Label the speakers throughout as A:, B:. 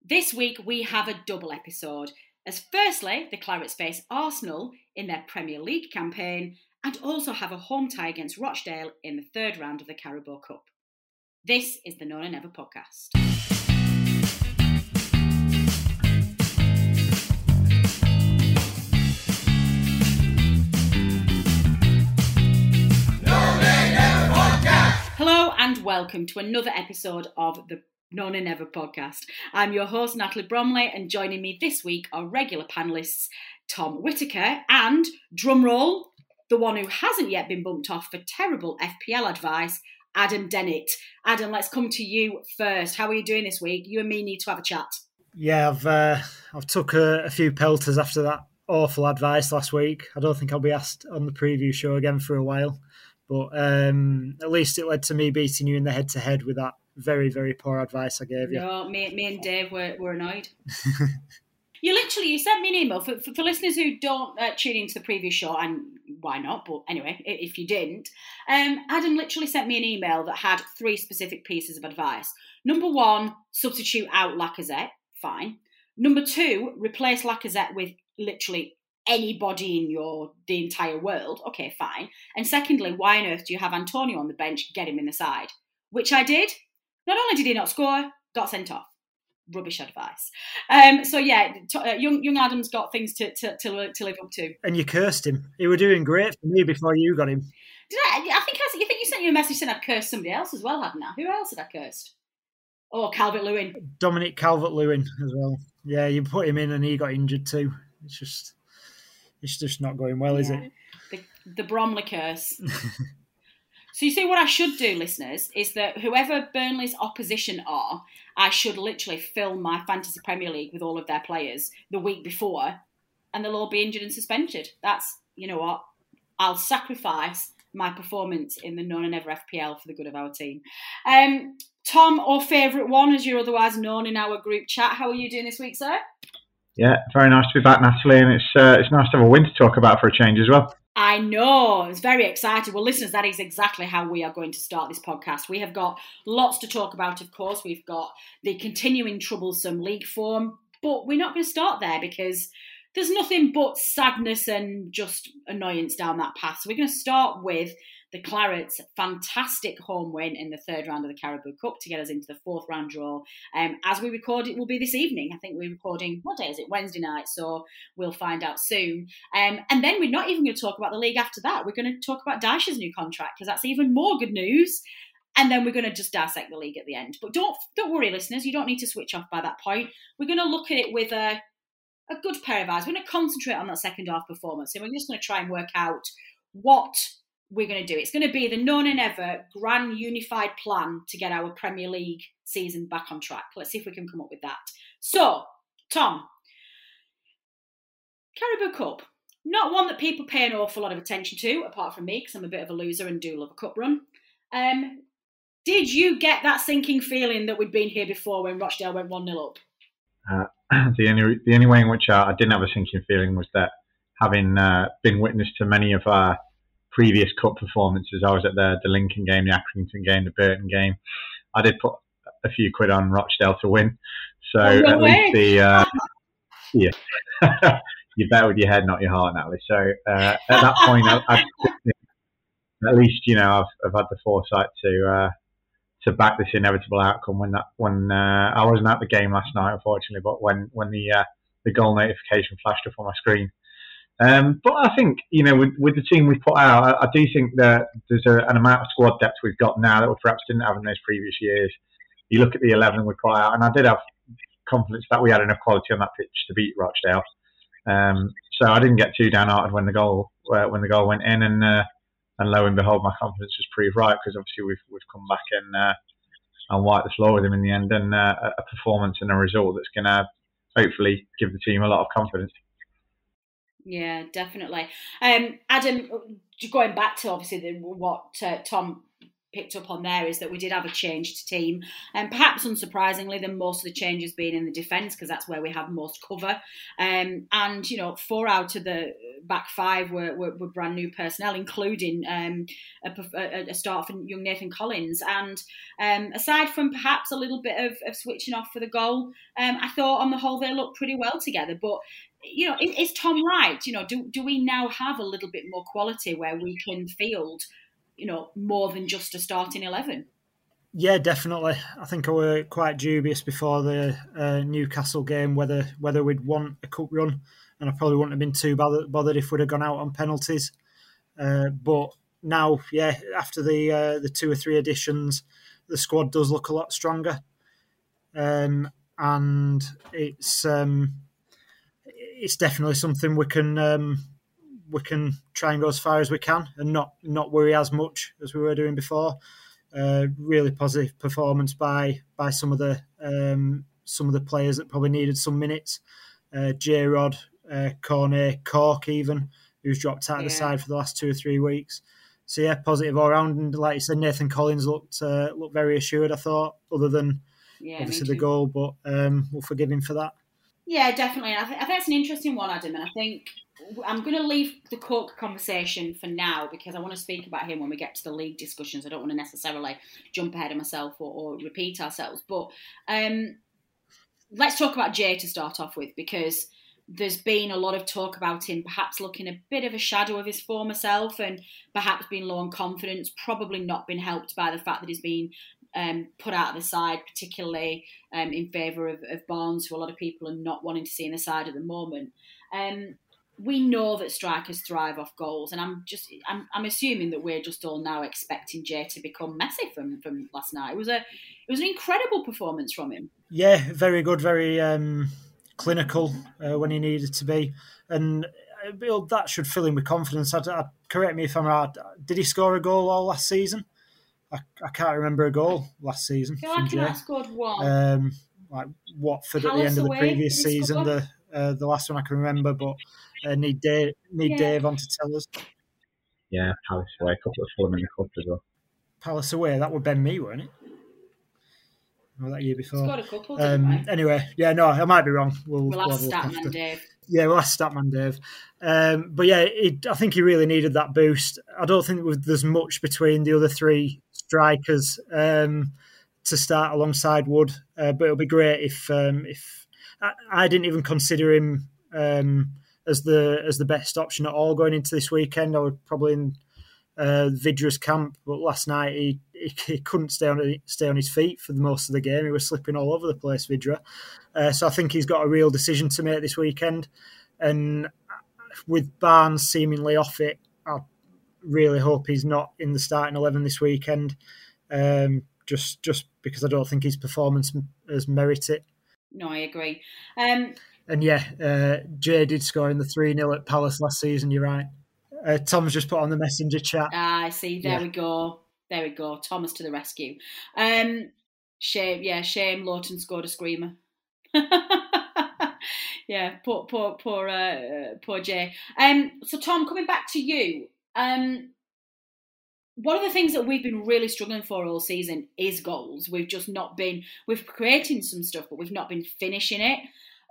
A: This week we have a double episode, as firstly the Clarets face Arsenal in their Premier League campaign and also have a home tie against Rochdale in the third round of the Carabao Cup. This is the Nona Never podcast. Hello and welcome to another episode of the Nona Never podcast. I'm your host Natalie Bromley, and joining me this week are regular panellists Tom Whitaker and, drumroll, the one who hasn't yet been bumped off for terrible FPL advice, Adam Dennett. Adam, let's come to you first. How are you doing this week? You and me need to have a chat.
B: Yeah, I've took a few pelters after that awful advice last week. I don't think I'll be asked on the preview show again for a while. But at least it led to me beating you in the head-to-head with that very, very poor advice I gave you.
A: No, me and Dave were annoyed. You sent me an email. For listeners who don't tune into the previous show, and why not, but anyway, if you didn't, Adam literally sent me an email that had 3 specific pieces of advice. Number 1, substitute out Lacazette. Fine. Number 2, replace Lacazette with literally anybody in the entire world. Okay, fine. And secondly, why on earth do you have Antonio on the bench? Get him in the side. Which I did. Not only did he not score, got sent off. Rubbish advice. Young Adam's got things to live up to.
B: And you cursed him. He was doing great for me before you got him.
A: Did I? You think you sent you a message saying I'd cursed somebody else as well, hadn't I? Who else had I cursed? Oh, Calvert-Lewin.
B: Dominic Calvert-Lewin as well. Yeah, you put him in and he got injured too. It's just not going well, is it?
A: The Bromley curse. So you see, what I should do, listeners, is that whoever Burnley's opposition are, I should literally fill my Fantasy Premier League with all of their players the week before, and they'll all be injured and suspended. That's, you know what, I'll sacrifice my performance in the Nona Never FPL for the good of our team. Tom, or favourite one, as you're otherwise known in our group chat, how are you doing this week, sir?
C: Yeah, very nice to be back, Natalie, and it's nice to have a win to talk about for a change as well.
A: I know, it's very exciting. Well, listeners, that is exactly how we are going to start this podcast. We have got lots to talk about, of course. We've got the continuing troublesome league form, but we're not going to start there because there's nothing but sadness and just annoyance down that path. So we're going to start with the Clarets' fantastic home win in the third round of the Carabao Cup to get us into the fourth round draw. As we record, it will be this evening. I think we're recording, what day is it? Wednesday night, so we'll find out soon. And then we're not even going to talk about the league after that. We're going to talk about Dyche's new contract because that's even more good news. And then we're going to just dissect the league at the end. But don't worry, listeners, you don't need to switch off by that point. We're going to look at it with a good pair of eyes. We're going to concentrate on that second half performance, and we're just going to try and work out what we're going to do. It's going to be the Nona Never grand unified plan to get our Premier League season back on track. Let's see if we can come up with that. So, Tom, Carabao Cup, not one that people pay an awful lot of attention to, apart from me, because I'm a bit of a loser and do love a cup run. Did you get that sinking feeling that we'd been here before when Rochdale went 1-0 up?
C: The only way in which I didn't have a sinking feeling was that having been witness to many of our previous cup performances, I was at the Lincoln game, the Accrington game, the Burton game. I did put a few quid on Rochdale to win. So at least yeah, you bet with your head, not your heart, Natalie. So at that point, at least I've had the foresight to back this inevitable outcome when I wasn't at the game last night, unfortunately, but when the goal notification flashed up on my screen. But I think, with the team we've put out, I do think that there's an amount of squad depth we've got now that we perhaps didn't have in those previous years. You look at the 11 we put out, and I did have confidence that we had enough quality on that pitch to beat Rochdale. So I didn't get too downhearted when the goal went in, and lo and behold, my confidence was proved right because obviously we've come back and wiped the floor with them in the end, and a performance and a result that's going to hopefully give the team a lot of confidence.
A: Yeah, definitely. Adam, going back to obviously what Tom picked up on there is that we did have a changed team, and perhaps unsurprisingly, then most of the changes being in the defence, because that's where we have most cover. And 4 out of the back 5 were brand new personnel, including a start for young Nathan Collins. And aside from perhaps a little bit of switching off for the goal, I thought on the whole they looked pretty well together. But is Tom right? Do we now have a little bit more quality where we can field more than just a starting 11?
B: Yeah, definitely. I think I were quite dubious before the Newcastle game whether we'd want a cup run, and I probably wouldn't have been too bothered if we'd have gone out on penalties. But now, after the 2 or 3 additions, the squad does look a lot stronger, and it's definitely something we can try and go as far as we can and not worry as much as we were doing before. Really positive performance by some of the players that probably needed some minutes. J-Rod, Cornet, Cork even, who's dropped out of the side for the last 2 or 3 weeks. So yeah, positive all round. And like you said, Nathan Collins looked very assured, I thought, other than obviously the goal, but we'll forgive him for that.
A: Yeah, definitely. I think that's an interesting one, Adam, and I think I'm going to leave the Cork conversation for now because I want to speak about him when we get to the league discussions. I don't want to necessarily jump ahead of myself or repeat ourselves. But let's talk about Jay to start off with, because there's been a lot of talk about him perhaps looking a bit of a shadow of his former self and perhaps being low on confidence, probably not been helped by the fact that he's been put out of the side, particularly in favour of Barnes, who a lot of people are not wanting to see in the side at the moment. We know that strikers thrive off goals, and I'm assuming that we're just all now expecting Jay to become Messi from last night. It was an incredible performance from him.
B: Yeah, very good, very clinical when he needed to be, and that should fill him with confidence. Correct me if I'm right. Did he score a goal all last season? I can't remember a goal last season.
A: I feel like he might have scored one.
B: Like Watford
A: Palace
B: at the end of the
A: away,
B: previous season, the last one I can remember, but need Dave on to tell us.
C: Yeah, Palace away, a couple of Fulham in the cup as well.
B: Palace away, that would Ben Mee, weren't it? Or that year before.
A: Scored a couple, didn't we?
B: Anyway, I might be wrong. We'll
A: ask Statman Dave.
B: Yeah, we'll ask Statman Dave. But yeah, I think he really needed that boost. I don't think there's much between the other 3 strikers to start alongside Wood, but it'll be great if I didn't even consider him as the best option at all going into this weekend. I was probably in Vidra's camp, but last night he couldn't stay on his feet for the most of the game. He was slipping all over the place, Vidra. So I think he's got a real decision to make this weekend. And with Barnes seemingly off it, I really hope he's not in the starting 11 this weekend, just because I don't think his performance has merited it.
A: No, I agree.
B: And Jay did score in the 3-0 at Palace last season, you're right. Tom's just put on the messenger chat.
A: I see. There we go. Thomas to the rescue. Shame Lawton scored a screamer. Yeah, poor Jay. So Tom, coming back to you, one of the things that we've been really struggling for all season is goals. We've just not been. We've created some stuff, but we've not been finishing it.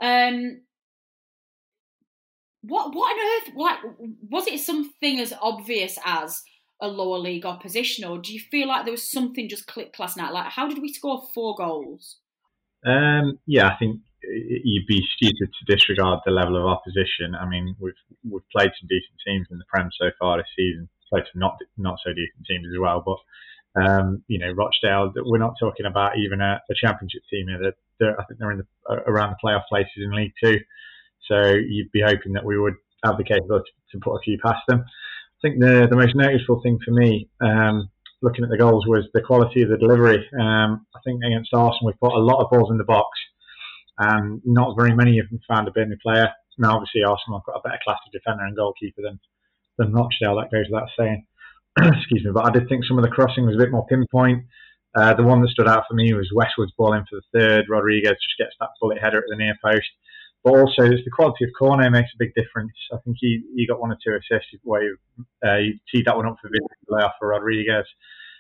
A: What on earth? Like, was it something as obvious as a lower league opposition, or do you feel like there was something just clicked last night? Like, how did we score 4 goals?
C: I think you'd be stupid to disregard the level of opposition. I mean, we've played some decent teams in the Prem so far this season. Played some not so decent teams as well, but Rochdale. We're not talking about even a championship team here. I think they're in around the playoff places in League Two. So you'd be hoping that we would have the capability to put a few past them. I think the most noticeable thing for me, looking at the goals, was the quality of the delivery. I think against Arsenal we put a lot of balls in the box, and not very many of them found a Burnley player. Now obviously Arsenal have got a better class of defender and goalkeeper than Rochdale, that goes without saying. Excuse me, but I did think some of the crossing was a bit more pinpoint. The one that stood out for me was Westwood's ball in for the third. Rodriguez just gets that bullet header at the near post. But also, the quality of Cornet makes a big difference. I think he got 1 or 2 assists where you teed that one up for Vidal off for Rodriguez.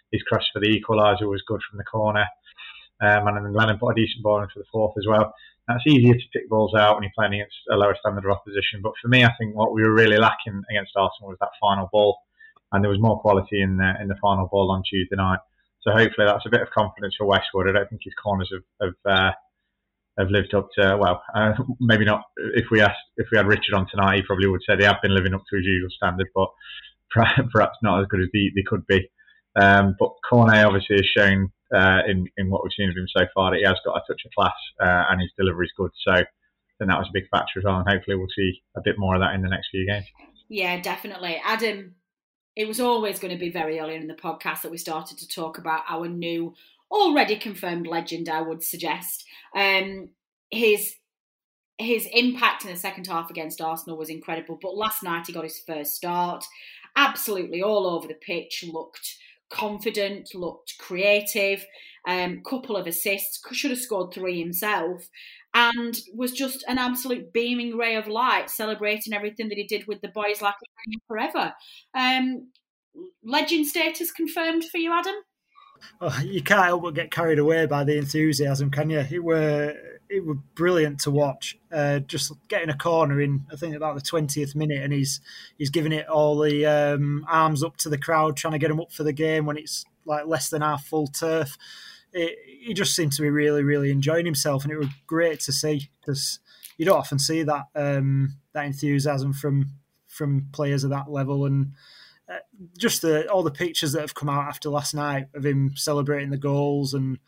C: his cross for the equaliser was good from the corner. And then Lennon put a decent ball in for the fourth as well. That's easier to pick balls out when you're playing against a lower standard of opposition. But for me, I think what we were really lacking against Arsenal was that final ball. And there was more quality in the final ball on Tuesday night. So hopefully that's a bit of confidence for Westwood. I don't think his corners have lived up to, maybe not. If we had Richard on tonight, he probably would say they have been living up to his usual standard, but perhaps not as good as they could be. But Cornet obviously has shown in what we've seen of him so far that he has got a touch of class and his delivery is good. So then that was a big factor as well, and hopefully we'll see a bit more of that in the next few games.
A: Yeah, definitely. Adam, it was always going to be very early in the podcast that we started to talk about our new, already confirmed legend, I would suggest. His impact in the second half against Arsenal was incredible, but last night he got his first start, absolutely all over the pitch, looked confident, looked creative, couple of assists, should have scored 3 himself, and was just an absolute beaming ray of light, celebrating everything that he did with the boys like forever. Legend status confirmed for you, Adam?
B: Oh, you can't help but get carried away by the enthusiasm, can you? It were brilliant to watch. Just getting a corner in, I think, about the 20th minute, and he's giving it all the arms up to the crowd, trying to get them up for the game when it's like less than half full turf. He just seemed to be really, really enjoying himself, and it was great to see, because you don't often see that that enthusiasm from players of that level. And just all the pictures that have come out after last night of him celebrating the goals and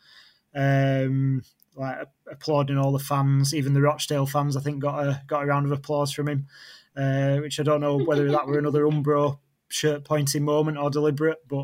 B: like applauding all the fans, even the Rochdale fans, I think got a round of applause from him, which I don't know whether that were another Umbro shirt pointing moment or deliberate, but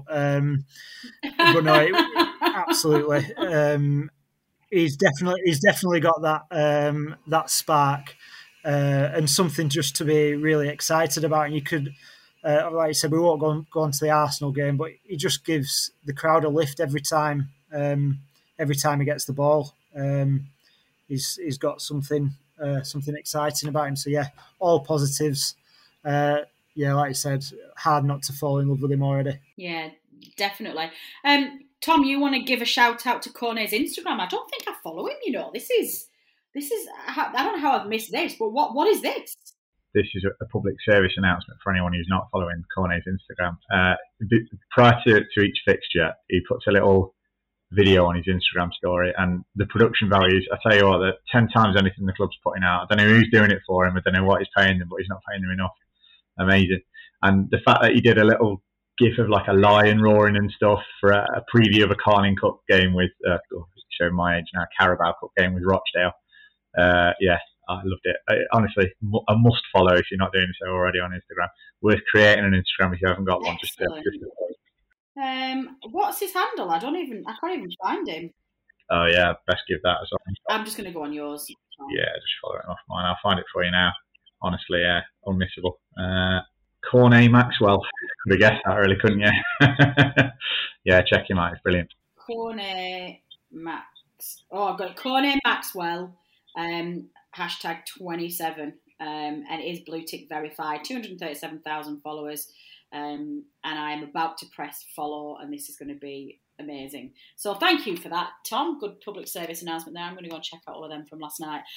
B: no, absolutely, he's definitely got that spark and something just to be really excited about. And you could. Like I said, we won't go on to the Arsenal game, but he just gives the crowd a lift every time he gets the ball. He's got something exciting about him. So yeah, all positives. Like I said, hard not to fall in love with him already.
A: Yeah, definitely. Tom, you want to give a shout out to Cornet's Instagram? I don't think I follow him. This is. I don't know how I've missed this, but what is this?
C: This is a public service announcement for anyone who's not following Cornet's Instagram. Prior to each fixture, he puts a little video on his Instagram story, and the production values, I tell you what, they're 10 times anything the club's putting out. I don't know who's doing it for him, I don't know what he's paying them, but he's not paying them enough. Amazing. And the fact that he did a little gif of like a lion roaring and stuff for a preview of a Carling Cup game with, showing my age now, Carabao Cup game with Rochdale. I loved it. Honestly, a must follow if you're not doing so already on Instagram. Worth creating an Instagram if you haven't got one. Just
A: what's his handle? I can't even find him.
C: Oh yeah, best give that as well.
A: I'm just going to go on yours.
C: Yeah, just follow it off mine. I'll find it for you now. Honestly, unmissable. Cornet Maxwell. Could have guessed that, really, couldn't you? Yeah, check him out. It's brilliant.
A: Cornet Max. Oh, I've got Cornet Maxwell. Hashtag 27, and it is blue tick verified, 237,000 followers, and I'm about to press follow, and this is going to be amazing. So thank you for that, Tom. Good public service announcement there. I'm going to go and check out all of them from last night.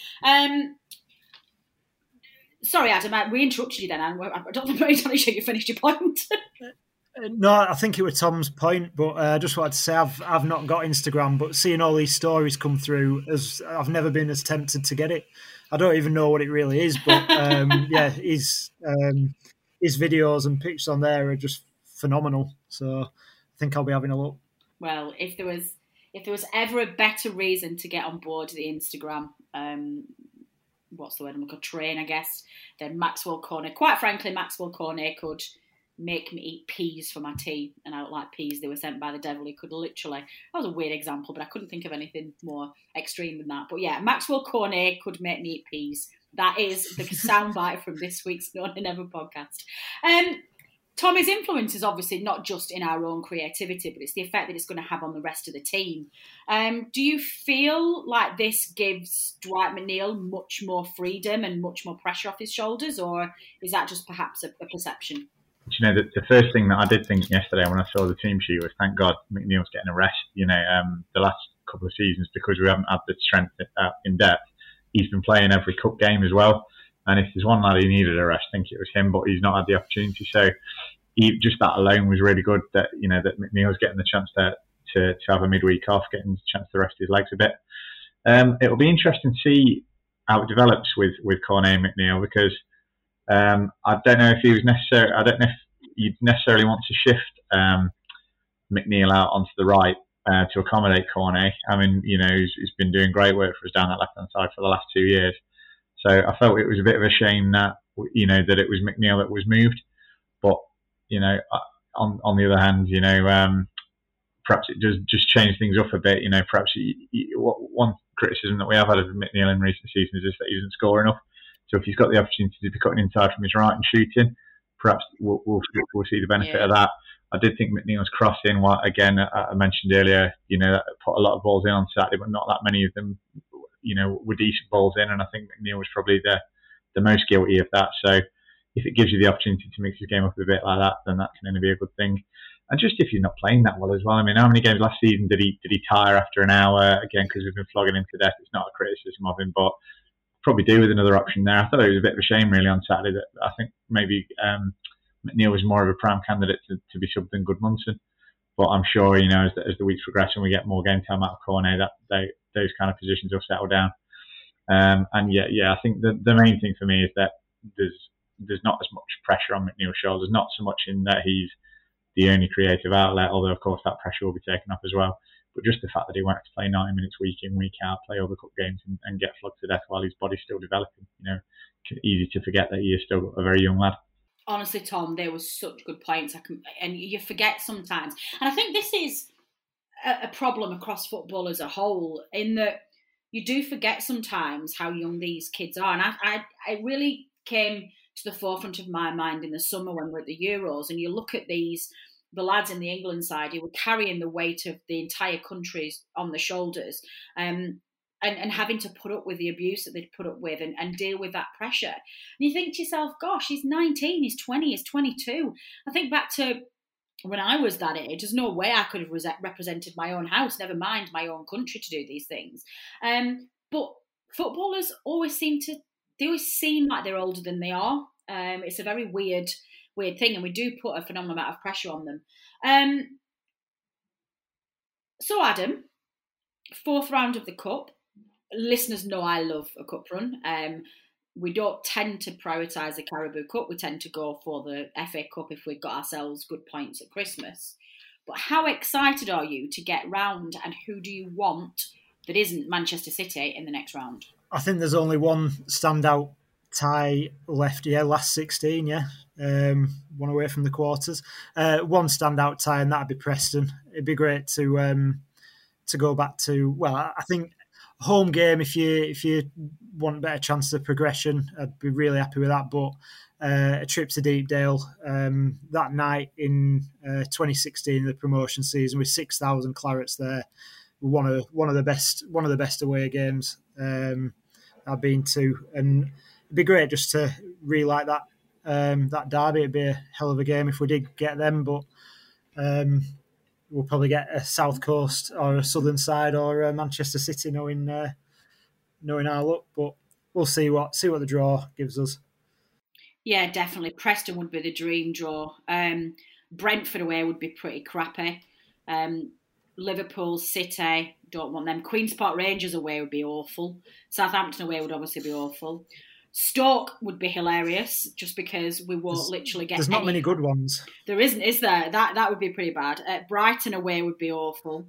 A: Sorry, Adam, we interrupted you then. I don't think I'm sure you finished your point.
B: No, I think it was Tom's point, but I just wanted to say I've not got Instagram, but seeing all these stories come through, I've never been as tempted to get it. I don't even know what it really is, but his videos and pictures on there are just phenomenal. So I think I'll be having a look.
A: Well, if there was ever a better reason to get on board the Instagram, what's the word I'm looking for? Train, I guess, then Maxwell Cornet. Quite frankly, Maxwell Cornet could make me eat peas for my tea, and I don't like peas. They were sent by the devil. He could literally, that was a weird example, but I couldn't think of anything more extreme than that. But yeah, Maxwell Cornet could make me eat peas. That is the soundbite from this week's No Nay Never podcast. Tommy's influence is obviously not just in our own creativity, but it's the effect that it's going to have on the rest of the team. Do you feel like this gives Dwight McNeil much more freedom and much more pressure off his shoulders, or is that just perhaps a perception?
C: you know, the first thing that I did think yesterday when I saw the team sheet was, thank God McNeil's getting a rest. You know, the last couple of seasons, because we haven't had the strength in depth, he's been playing every cup game as well. And if there's one lad who needed a rest, I think it was him, but he's not had the opportunity. So just that alone was really good, that, you know, that McNeil's getting the chance to have a midweek off, getting the chance to rest his legs a bit. It'll be interesting to see how it develops with Cornet and McNeil, because I don't know if he was necessary. I don't know if you'd necessarily want to shift McNeil out onto the right to accommodate Cornet. I mean, you know, he's been doing great work for us down that left-hand side for the last 2 years. So I felt it was a bit of a shame that, you know, that it was McNeil that was moved. But, you know, on the other hand, you know, perhaps it does just change things up a bit. You know, perhaps one criticism that we have had of McNeil in recent seasons is that he doesn't score enough. So if he's got the opportunity to be cutting inside from his right and shooting, perhaps we'll see the benefit of that. I did think McNeil's crossing, again, I mentioned earlier, you know, put a lot of balls in on Saturday, but not that many of them, you know, were decent balls in. And I think McNeil was probably the most guilty of that. So if it gives you the opportunity to mix his game up a bit like that, then that can only be a good thing. And just if you're not playing that well as well. I mean, how many games last season did he tire after an hour? Again, because we've been flogging him to death. It's not a criticism of him, but probably do with another option there. I thought it was a bit of a shame, really, on Saturday. That I think maybe McNeil was more of a prime candidate to be subbed than Goodmanson. But I'm sure, you know, as the weeks progress and we get more game time out of Cornet, that those kind of positions will settle down. And yeah, I think the main thing for me is that there's not as much pressure on McNeil's shoulders. Not so much in that he's the only creative outlet, although of course that pressure will be taken off as well. But just the fact that he won't have to play 90 minutes week in, week out, play all the cup games and get flogged to death while his body's still developing. You know, easy to forget that he is still a very young lad.
A: Honestly, Tom, they were such good points. And you forget sometimes. And I think this is a problem across football as a whole, in that you do forget sometimes how young these kids are. And I really came to the forefront of my mind in the summer when we're at the Euros, and you look at the lads in the England side who were carrying the weight of the entire country on the shoulders, and having to put up with the abuse that they'd put up with and deal with that pressure. And you think to yourself, gosh, he's 19, he's 20, he's 22. I think back to when I was that age, there's no way I could have represented my own house, never mind my own country, to do these things. But footballers always seem like they're older than they are. It's a very weird thing, and we do put a phenomenal amount of pressure on them. So Adam, 4th round of the Cup. Listeners know I love a cup run. We don't tend to prioritise the Carabao Cup. We tend to go for the FA Cup if we've got ourselves good points at Christmas. But how excited are you to get round, and who do you want that isn't Manchester City in the next round?
B: I think there's only one standout tie left, last 16, one away from the quarters. One standout tie, and that'd be Preston. It'd be great to go back to, well, I think home game, if you want a better chance of progression, I'd be really happy with that. But a trip to Deepdale that night in 2016, the promotion season, with 6,000 Clarets there, one of the best away games I've been to, and it'd be great just to relight that derby. It'd be a hell of a game if we did get them, but we'll probably get a South Coast or a Southern side or a Manchester City, knowing our luck. But we'll see what the draw gives us.
A: Yeah, definitely. Preston would be the dream draw. Brentford away would be pretty crappy. Liverpool, City, don't want them. Queen's Park Rangers away would be awful. Southampton away would obviously be awful. Stoke would be hilarious, just because we won't literally get.
B: There's not many good ones.
A: There isn't, is there? That would be pretty bad. Brighton away would be awful.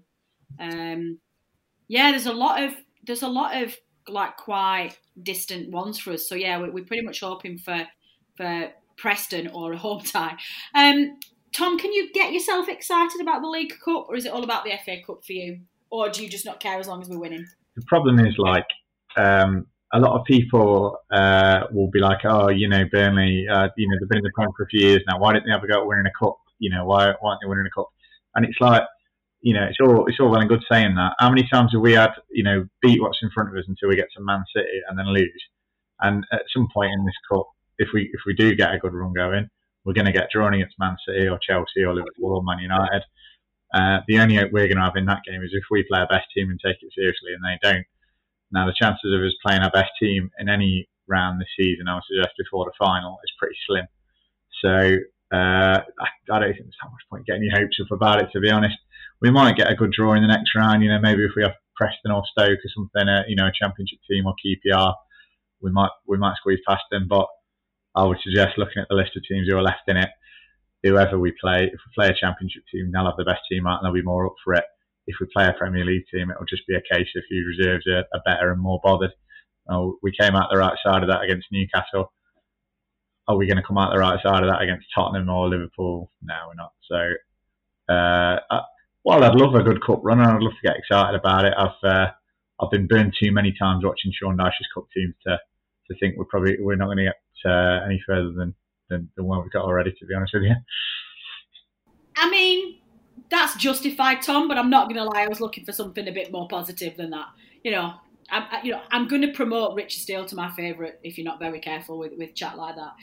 A: There's a lot of like quite distant ones for us. So yeah, we're pretty much hoping for Preston or a home tie. Tom, can you get yourself excited about the League Cup, or is it all about the FA Cup for you, or do you just not care as long as we're winning?
C: The problem is, like, a lot of people will be like, oh, you know, Burnley, they've been in the Premier for a few years now. Why didn't they ever go winning a cup? You know, why aren't they winning a cup? And it's like, you know, it's all well and good saying that. How many times have we had, you know, beat what's in front of us until we get to Man City and then lose? And at some point in this cup, if we do get a good run going, we're going to get drawn against Man City or Chelsea or Liverpool or Man United. The only hope we're going to have in that game is if we play our best team and take it seriously, and they don't. Now, the chances of us playing our best team in any round this season, I would suggest before the final, is pretty slim. So I don't think there's that much point getting your hopes up about it, to be honest. We might get a good draw in the next round. Maybe if we have Preston or Stoke or something, a Championship team or QPR, we might squeeze past them. But I would suggest looking at the list of teams who are left in it, whoever we play, if we play a Championship team, they'll have the best team out and they'll be more up for it. If we play a Premier League team, it'll just be a case of whose reserves are better and more bothered. We came out the right side of that against Newcastle. Are we going to come out the right side of that against Tottenham or Liverpool? No, we're not. So, while I'd love a good cup run and I'd love to get excited about it, I've been burned too many times watching Sean Dyche's cup teams to think we're not going to get any further than where we've got already, to be honest with you.
A: I mean, that's justified, Tom, but I'm not going to lie, I was looking for something a bit more positive than that. I'm going to promote Richard Steele to my favourite if you're not very careful with chat like that.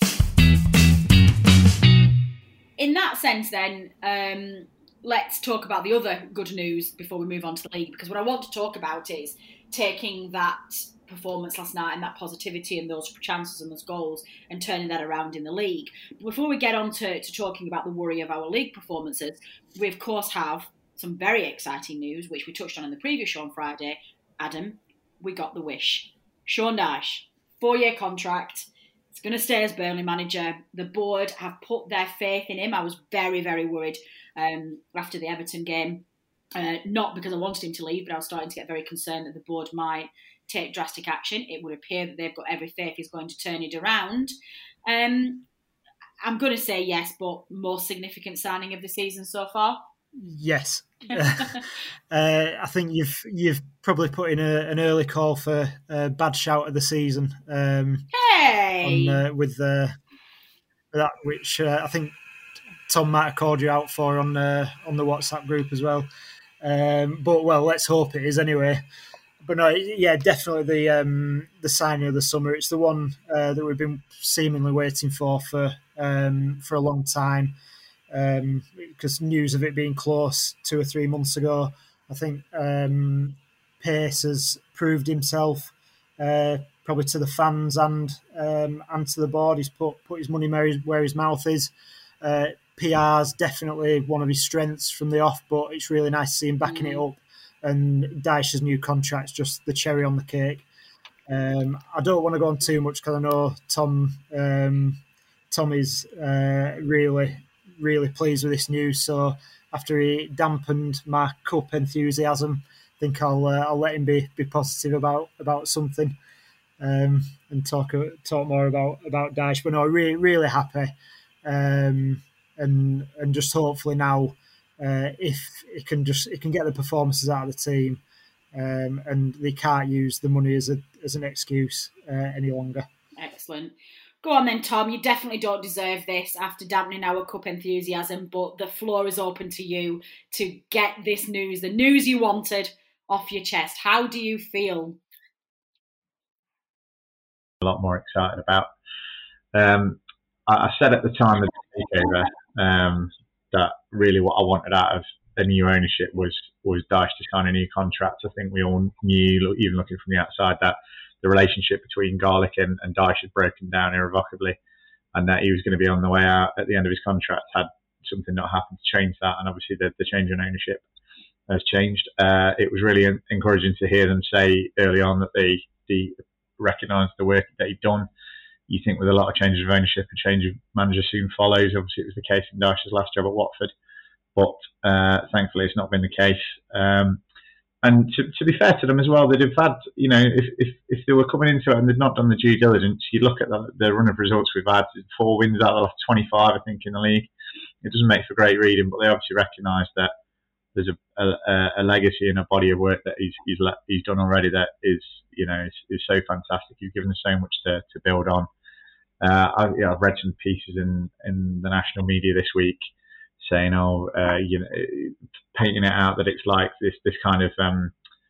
A: In that sense, then, let's talk about the other good news before we move on to the league, because what I want to talk about is taking that performance last night and that positivity and those chances and those goals and turning that around in the league. Before we get on to talking about the worry of our league performances, we of course have some very exciting news, which we touched on in the previous show on Friday. Adam, we got the wish. Sean Dyche, 4-year contract. He's going to stay as Burnley manager. The board have put their faith in him. I was very, very worried after the Everton game. Not because I wanted him to leave, but I was starting to get very concerned that the board might take drastic action. It would appear that they've got every faith he's going to turn it around. I'm going to say yes, but most significant signing of the season so far?
B: Yes. I think you've probably put in an early call for a bad shout of the season. With that, which I think Tom might have called you out for on the WhatsApp group as well. But let's hope it is anyway. But no, yeah, definitely the signing of the summer. It's the one that we've been seemingly waiting for a long time. Because news of it being close 2 or 3 months ago. I think Pace has proved himself probably to the fans and to the board. He's put his money where his mouth is. PR is definitely one of his strengths from the off, but it's really nice to see him backing it up. And Dyche's new contract's just the cherry on the cake. I don't want to go on too much because I know Tom is really, really pleased with this news. So after he dampened my cup enthusiasm, I think I'll let him be positive about something and talk more about Dyche. But no, really, really happy, and just hopefully now. If it can get the performances out of the team, and they can't use the money as an excuse any longer.
A: Excellent. Go on then, Tom. You definitely don't deserve this after dampening our cup enthusiasm, but the floor is open to you to get this news, the news you wanted, off your chest. How do you feel?
C: A lot more excited about. I said at the time of the takeover that really what I wanted out of the new ownership was Dyche to sign a new contract. I think we all knew, even looking from the outside, that the relationship between Garlick and Dyche had broken down irrevocably, and that he was going to be on the way out at the end of his contract had something not happened to change that. And obviously the change in ownership has changed. It was really encouraging to hear them say early on that they recognised the work that he'd done. You think with a lot of changes of ownership, a change of manager soon follows. Obviously, it was the case in Dyche's last job at Watford, but thankfully it's not been the case. And to be fair to them as well, they'd have had, if they were coming into it and they'd not done the due diligence, you look at the run of results we've had, 4 wins out of the last 25, I think, in the league. It doesn't make for great reading, but they obviously recognise that there's a legacy and a body of work that he's done already that is so fantastic. He's given us so much to build on. I've read some pieces in the national media this week saying, painting it out that it's like this kind of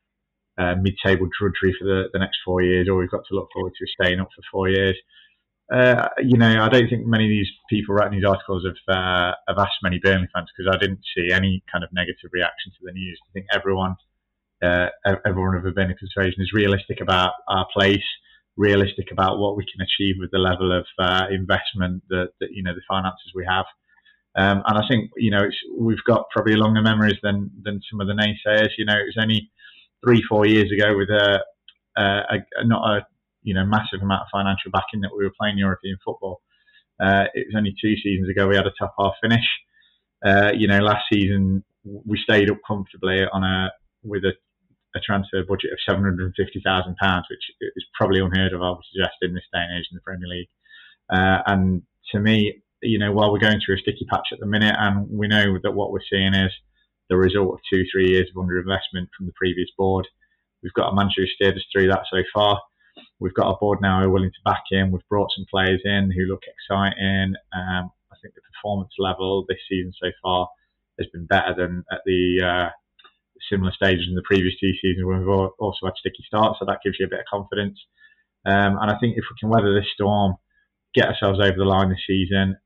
C: mid-table drudgery for the next 4 years, or we've got to look forward to staying up for 4 years. I don't think many of these people writing these articles have asked many Burnley fans, because I didn't see any kind of negative reaction to the news. I think everyone of a Burnley persuasion is realistic about our place, realistic about what we can achieve with the level of investment that the finances we have. And I think, we've got probably longer memories than some of the naysayers. It was only 3-4 years ago with not a massive amount of financial backing that we were playing European football. It was only 2 seasons ago we had a top half finish. Last season we stayed up comfortably with a transfer budget of £750,000, which is probably unheard of, I would suggest, in this day and age in the Premier League. And to me, while we're going through a sticky patch at the minute, and we know that what we're seeing is the result of 2-3 years of underinvestment from the previous board, we've got a manager who steered us through that so far. We've got a board now who are willing to back in. We've brought some players in who look exciting. I think the performance level this season so far has been better than at the similar stages in the previous 2 seasons when we've also had sticky starts. So that gives you a bit of confidence. And I think if we can weather this storm, get ourselves over the line this season,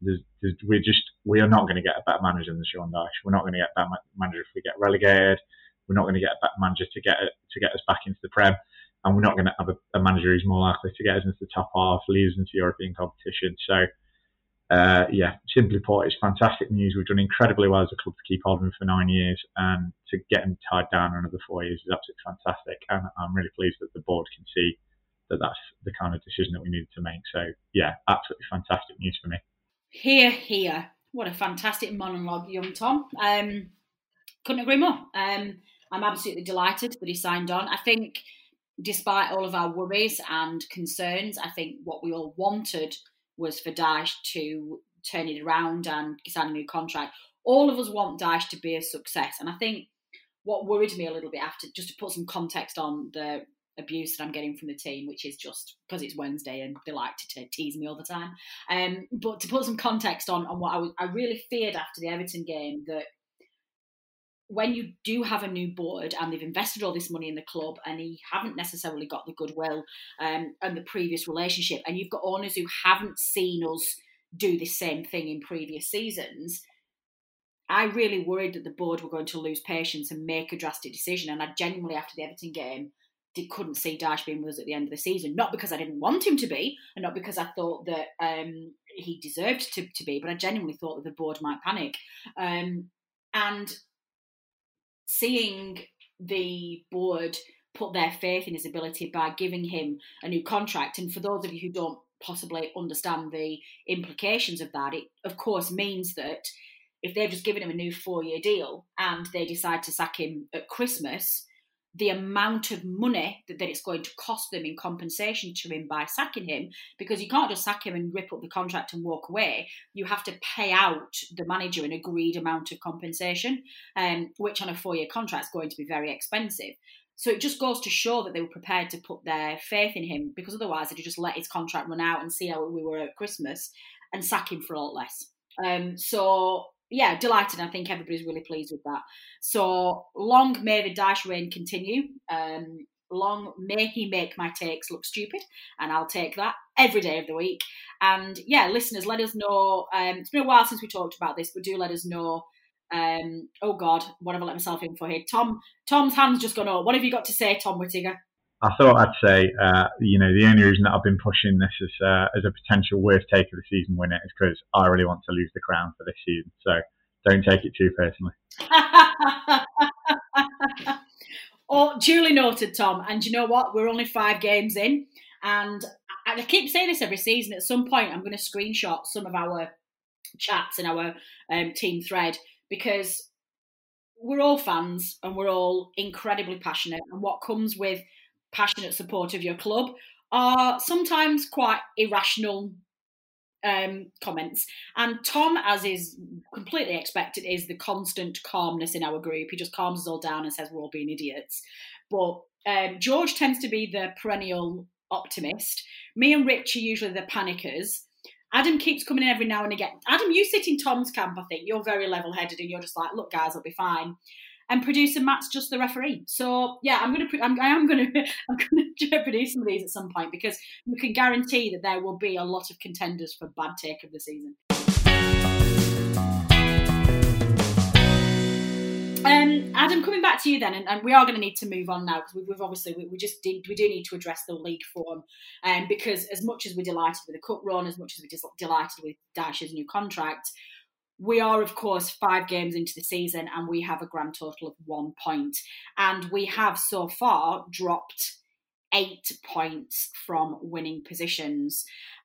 C: we are not going to get a better manager than Sean Dyche. We're not going to get a better manager if we get relegated. We're not going to get a better manager to get us back into the Prem. And we're not going to have a manager who's more likely to get us into the top half, lead us into European competition. So, simply put, it's fantastic news. We've done incredibly well as a club to keep hold of him for 9 years, and to get him tied down another 4 years is absolutely fantastic. And I'm really pleased that the board can see that that's the kind of decision that we needed to make. So, absolutely fantastic news for me.
A: Hear. What a fantastic monologue, young Tom. Couldn't agree more. I'm absolutely delighted that he signed on. I think, despite all of our worries and concerns, I think what we all wanted was for Dyche to turn it around and sign a new contract. All of us want Dyche to be a success. And I think what worried me a little bit after, just to put some context on the abuse that I'm getting from the team, which is just because it's Wednesday and they like to tease me all the time. But to put some context on what I really feared after the Everton game, that when you do have a new board and they've invested all this money in the club and he haven't necessarily got the goodwill and the previous relationship, and you've got owners who haven't seen us do the same thing in previous seasons, I really worried that the board were going to lose patience and make a drastic decision. And I genuinely, after the Everton game, couldn't see Dyche being with us at the end of the season. Not because I didn't want him to be, and not because I thought that he deserved to be, but I genuinely thought that the board might panic. And seeing the board put their faith in his ability by giving him a new contract, and for those of you who don't possibly understand the implications of that, it of course means that if they've just given him a new 4-year deal and they decide to sack him at Christmas, the amount of money that it's going to cost them in compensation to him by sacking him, because you can't just sack him and rip up the contract and walk away. You have to pay out the manager an agreed amount of compensation, which on a 4-year contract is going to be very expensive. So it just goes to show that they were prepared to put their faith in him, because otherwise they'd just let his contract run out and see how we were at Christmas and sack him for a lot less. Delighted. I think everybody's really pleased with that. So long may the Dyche reign continue. Long may he make my takes look stupid, and I'll take that every day of the week. And listeners, let us know. It's been a while since we talked about this, but do let us know. Oh God, what have I let myself in for here? Tom's hand's just gone up. What have you got to say, Tom Whittinger?
C: I thought I'd say, the only reason that I've been pushing this as a potential worst take of the season winner is because I really want to lose the crown for this season. So don't take it too personally.
A: Oh, duly noted, Tom. And you know what? We're only 5 games in. And I keep saying this every season. At some point, I'm going to screenshot some of our chats in our team thread, because we're all fans and we're all incredibly passionate. And what comes with passionate support of your club are sometimes quite irrational comments. And Tom, as is completely expected, is the constant calmness in our group. He just calms us all down and says we're all being idiots. But George tends to be the perennial optimist. Me and Rich are usually the panickers. Adam keeps coming in every now and again. Adam, you sit in Tom's camp, I think. You're very level-headed and you're just like, look, guys, I'll be fine. and producer Matt's just the referee. So yeah, I'm going to produce some of these at some point, because you can guarantee that there will be a lot of contenders for bad take of the season. Adam, coming back to you then, and we are going to need to move on now, because we do need to address the league form, because as much as we're delighted with the cup run, as much as we're delighted with Dyche's new contract, we are, of course, 5 games into the season and we have a grand total of 1 point. And we have so far dropped 8 points from winning positions.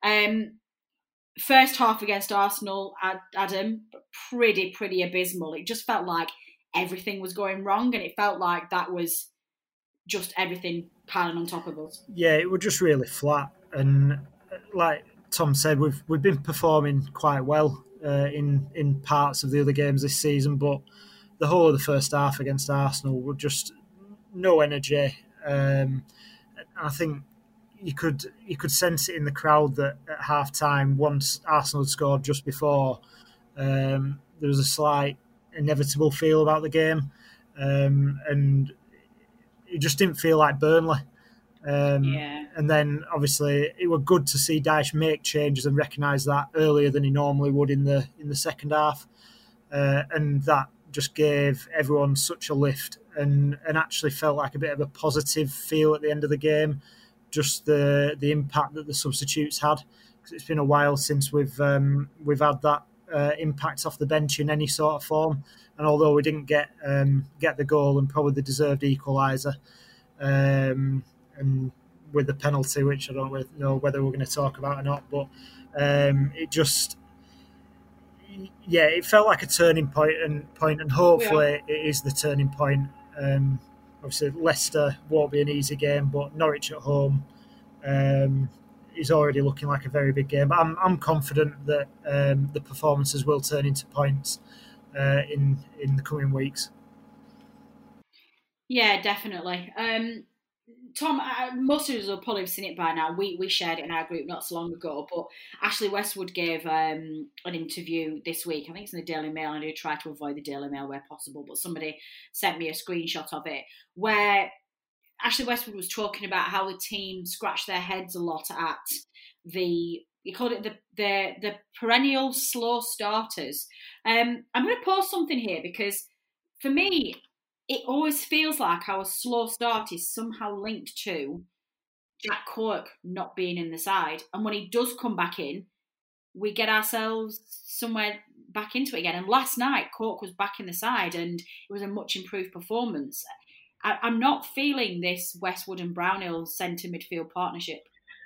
A: First half against Arsenal, Adam, pretty abysmal. It just felt like everything was going wrong, and it felt like that was just everything piling on top of us.
B: Yeah, it was just really flat. And like Tom said, we've been performing quite well in parts of the other games this season, but the whole of the first half against Arsenal were just no energy. I think you could sense it in the crowd that at half time, once Arsenal had scored just before, there was a slight inevitable feel about the game, and it just didn't feel like Burnley. And then obviously it was good to see Dyche make changes and recognise that earlier than he normally would in the second half, and that just gave everyone such a lift, and actually felt like a bit of a positive feel at the end of the game, just the impact that the substitutes had, because it's been a while since we've had that impact off the bench in any sort of form. And although we didn't get the goal and probably the deserved equaliser, and with the penalty, which I don't know whether we're going to talk about or not, but it felt like a turning point, and hopefully it is the turning point. Obviously Leicester won't be an easy game, but Norwich at home is already looking like a very big game. But I'm confident that the performances will turn into points in the coming weeks.
A: Yeah, definitely. Tom, most of us will probably have seen it by now. We shared it in our group not so long ago, but Ashley Westwood gave an interview this week. I think it's in the Daily Mail. I do try to avoid the Daily Mail where possible, but somebody sent me a screenshot of it where Ashley Westwood was talking about how the team scratched their heads a lot at he called it the perennial slow starters. I'm going to post something here, because for me, it always feels like our slow start is somehow linked to Jack Cork not being in the side. And when he does come back in, we get ourselves somewhere back into it again. And last night, Cork was back in the side and it was a much improved performance. I'm not feeling this Westwood and Brownhill centre midfield partnership.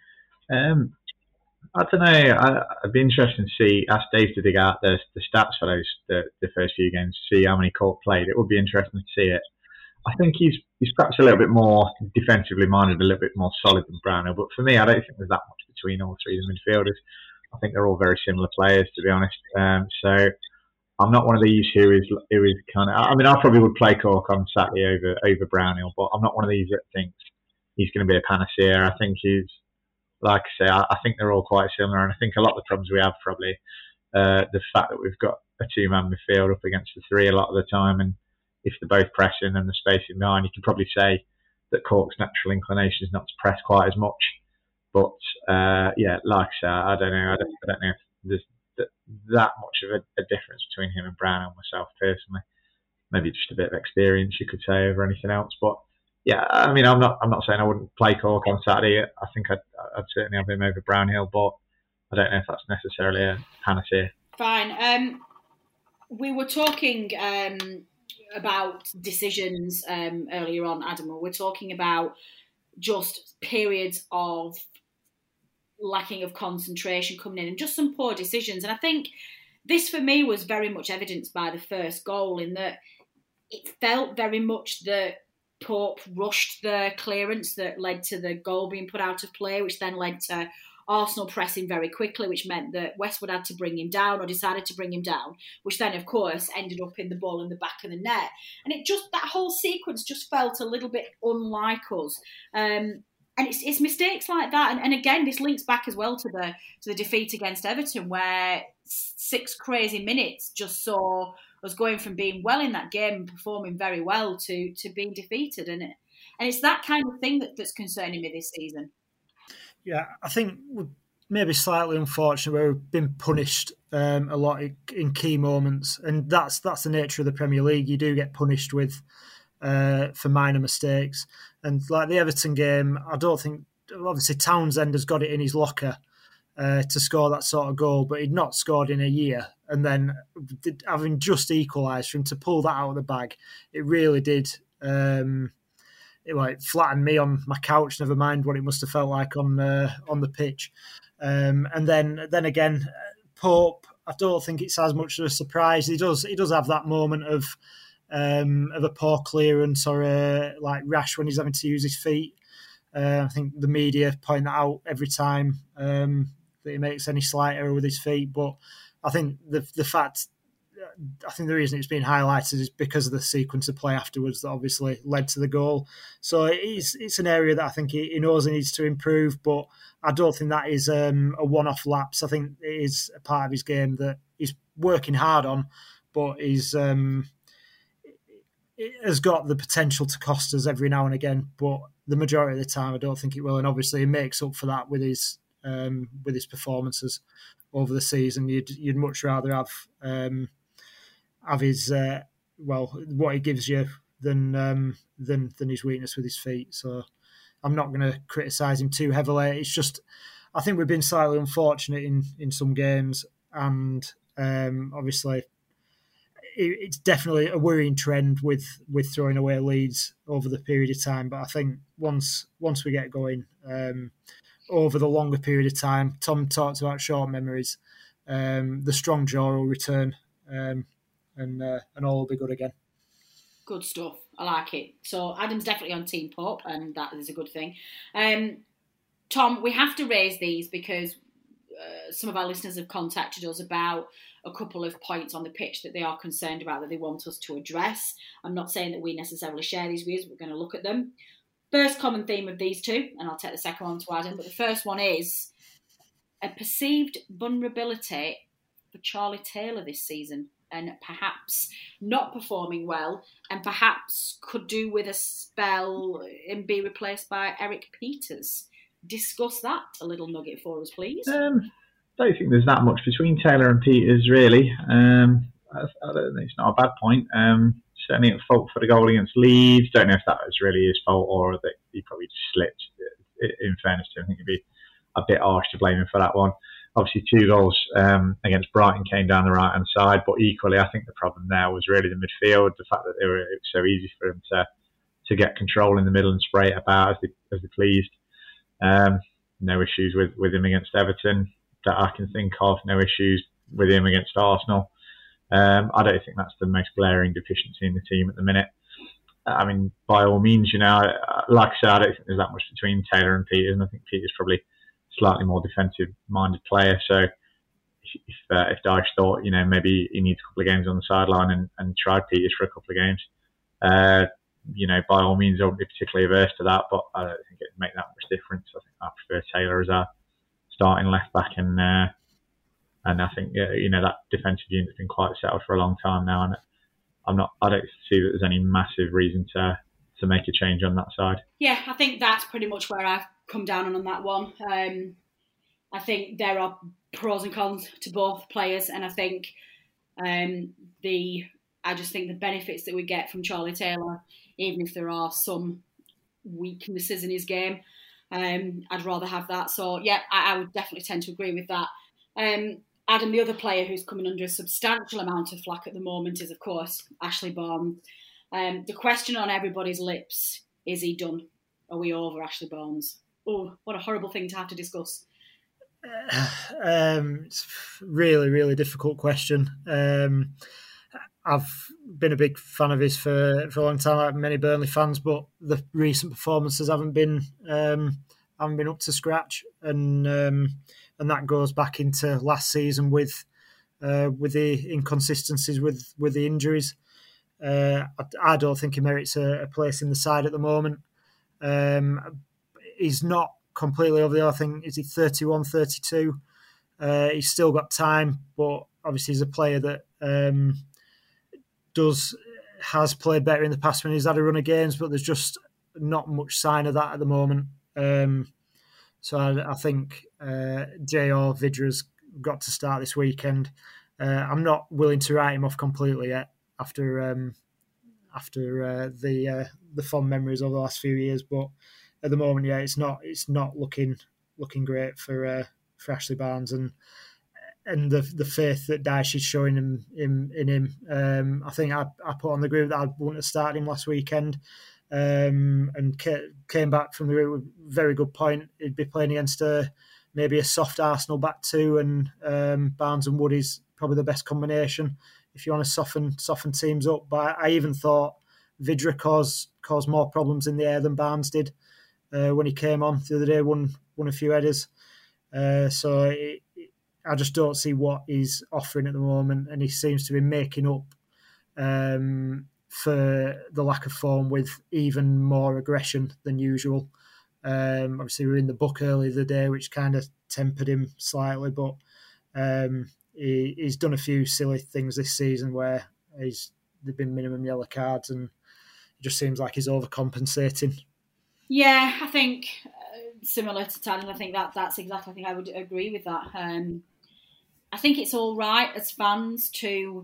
C: I don't know. I'd be interested to ask Dave to dig out the stats for the first few games, to see how many Cork played. It would be interesting to see it. I think he's perhaps a little bit more defensively minded, a little bit more solid than Brownhill. But for me, I don't think there's that much between all three of the midfielders. I think they're all very similar players, to be honest. So I'm not one of these who is kind of. I mean, I probably would play Cork on Saturday over Brownhill, but I'm not one of these that thinks he's going to be a panacea. I think he's, like I say, I think they're all quite similar, and I think a lot of the problems we have probably the fact that we've got a 2-man midfield up against the 3 a lot of the time, and if they're both pressing and the spacing behind, you can probably say that Cork's natural inclination is not to press quite as much. But like I say, I don't know. I don't know if there's that much of a difference between him and Brownhill, myself personally. Maybe just a bit of experience, you could say, over anything else. But yeah, I mean, I'm not saying I wouldn't play Cork on Saturday. I think I'd certainly have him over Brownhill, but I don't know if that's necessarily a panacea.
A: Fine. We were talking about decisions earlier on, Adam. We're talking about just periods of lacking of concentration coming in and just some poor decisions. And I think this for me was very much evidenced by the first goal, in that it felt very much that Pope rushed the clearance that led to the goal being put out of play, which then led to Arsenal pressing very quickly, which meant that Westwood had to bring him down, or decided to bring him down, which then, of course, ended up in the ball in the back of the net. And that whole sequence just felt a little bit unlike us. And it's mistakes like that. And again, this links back as well to the defeat against Everton, where 6 crazy minutes just saw us going from being well in that game and performing very well to being defeated. And it's that kind of thing that's concerning me this season.
B: Yeah, I think we're maybe slightly unfortunate where we've been punished a lot in key moments, and that's the nature of the Premier League. You do get punished with for minor mistakes, and like the Everton game, I don't think obviously Townsend has got it in his locker to score that sort of goal, but he'd not scored in a year, and then having just equalised, for him to pull that out of the bag, it really did. It flattened me on my couch. Never mind what it must have felt like on the pitch. And then again, Pope, I don't think it's as much of a surprise. He does have that moment of a poor clearance or rash when he's having to use his feet. I think the media point that out every time that he makes any slight error with his feet. But I think I think the reason it's been highlighted is because of the sequence of play afterwards that obviously led to the goal. So it's an area that I think he knows he needs to improve, but I don't think that is a one-off lapse. I think it is a part of his game that he's working hard on, but it has got the potential to cost us every now and again. But the majority of the time, I don't think it will. And obviously, he makes up for that with his performances over the season. You'd much rather have his what he gives you than his weakness with his feet. So I'm not going to criticise him too heavily. It's just I think we've been slightly unfortunate in some games, and obviously it's definitely a worrying trend with throwing away leads over the period of time. But I think once we get going over the longer period of time, Tom talked about short memories. The strong jaw will return. And all will be good again.
A: Good stuff. I like it. So Adam's definitely on Team Pope, and that is a good thing. Tom, we have to raise these because some of our listeners have contacted us about a couple of points on the pitch that they are concerned about, that they want us to address. I'm not saying that we necessarily share these views, but we're going to look at them. First common theme of these two, and I'll take the second one to Adam, but the first one is a perceived vulnerability for Charlie Taylor this season, and perhaps not performing well, and perhaps could do with a spell and be replaced by Eric Peters. Discuss that a little nugget for us, please.
C: I don't think there's that much between Taylor and Peters, really. I don't think it's not a bad point. Certainly at fault for the goal against Leeds. Don't know if that was really his fault or that he probably just slipped. In fairness to him, I think it'd be a bit harsh to blame him for that one. Obviously, 2 goals against Brighton came down the right-hand side, but equally, I think the problem there was really the midfield, the fact that it was so easy for them to get control in the middle and spray it about as they pleased. No issues with him against Everton that I can think of, no issues with him against Arsenal. I don't think that's the most glaring deficiency in the team at the minute. I mean, by all means, like I said, I don't think there's that much between Taylor and Peters, and I think Peters probably slightly more defensive-minded player. So if Dyche thought, maybe he needs a couple of games on the sideline and tried Peters for a couple of games, by all means, I wouldn't be particularly averse to that, but I don't think it'd make that much difference. I think I prefer Taylor as our starting left-back, and I think, that defensive unit's been quite settled for a long time now, and I don't see that there's any massive reason to make a change on that side.
A: Yeah, I think that's pretty much where I've come down on that one. I think there are pros and cons to both players, and I think I just think the benefits that we get from Charlie Taylor, even if there are some weaknesses in his game, I'd rather have that. So yeah, I would definitely tend to agree with that. Adam, the other player who's coming under a substantial amount of flack at the moment is, of course, Ashley Barnes. The question on everybody's lips, is he done? Are we over Ashley Barnes? Oh, what a horrible thing to have to discuss.
B: It's a really, really difficult question. I've been a big fan of his for a long time, like many Burnley fans, but the recent performances haven't been up to scratch, and that goes back into last season with the inconsistencies with the injuries. I don't think he merits a place in the side at the moment. He's not completely over the other thing. Is he 31, 32? He's still got time, but obviously he's a player that has played better in the past when he's had a run of games, but there's just not much sign of that at the moment. So I think Jay or Vidra's got to start this weekend. I'm not willing to write him off completely yet after the fond memories of the last few years, but at the moment, yeah, it's not looking great for Ashley Barnes and the faith that Dyche is showing in him. I think I put on the group that I wouldn't have started him last weekend, and came back from the group with a very good point. He'd be playing against maybe a soft Arsenal back two, and Barnes and Wood is probably the best combination if you want to soften teams up. But I even thought Vydra caused more problems in the air than Barnes did when he came on the other day, won a few headers. I just don't see what he's offering at the moment, and he seems to be making up for the lack of form with even more aggression than usual. Obviously, we were in the book earlier the day, which kind of tempered him slightly, but he's done a few silly things this season where there've been minimum yellow cards, and it just seems like he's overcompensating.
A: Yeah, I think similar to Tan, I think that's exactly. I think I would agree with that. I think it's all right as fans to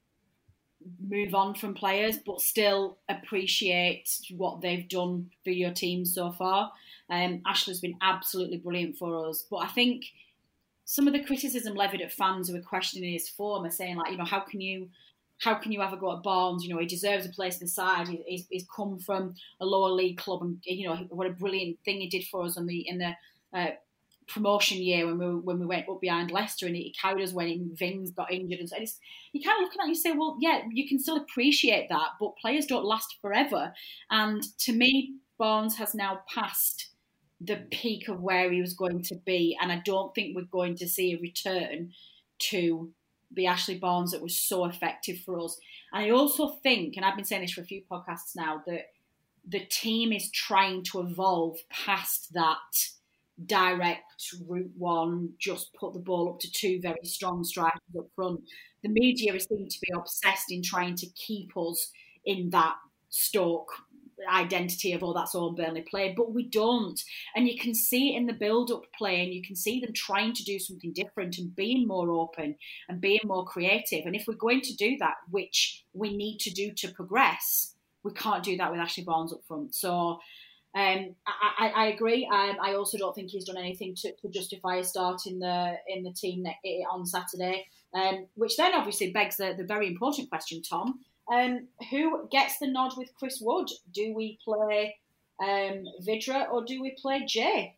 A: move on from players, but still appreciate what they've done for your team so far. Ashley's been absolutely brilliant for us, but I think some of the criticism levied at fans who are questioning his form are saying, like, how can you have a go at Barnes? He deserves a place in the side. He's come from a lower league club, and what a brilliant thing he did for us in the promotion year when we went up behind Leicester, and he carried us when Vings got injured. And so you kind of look at that and you say, well, yeah, you can still appreciate that, but players don't last forever. And to me, Barnes has now passed the peak of where he was going to be, and I don't think we're going to see a return to the Ashley Barnes that was so effective for us. And I also think, and I've been saying this for a few podcasts now, that the team is trying to evolve past that direct route one, just put the ball up to two very strong strikers up front. The media seem to be obsessed in trying to keep us in that Stoke identity of, that's all Burnley play, but we don't. And you can see it in the build-up play, and you can see them trying to do something different and being more open and being more creative. And if we're going to do that, which we need to do to progress, we can't do that with Ashley Barnes up front. So I agree. I also don't think he's done anything to justify a start in the team on Saturday, which then obviously begs the very important question, Tom. Who gets the nod with Chris Wood? Do we play Vydra or do we play Jay?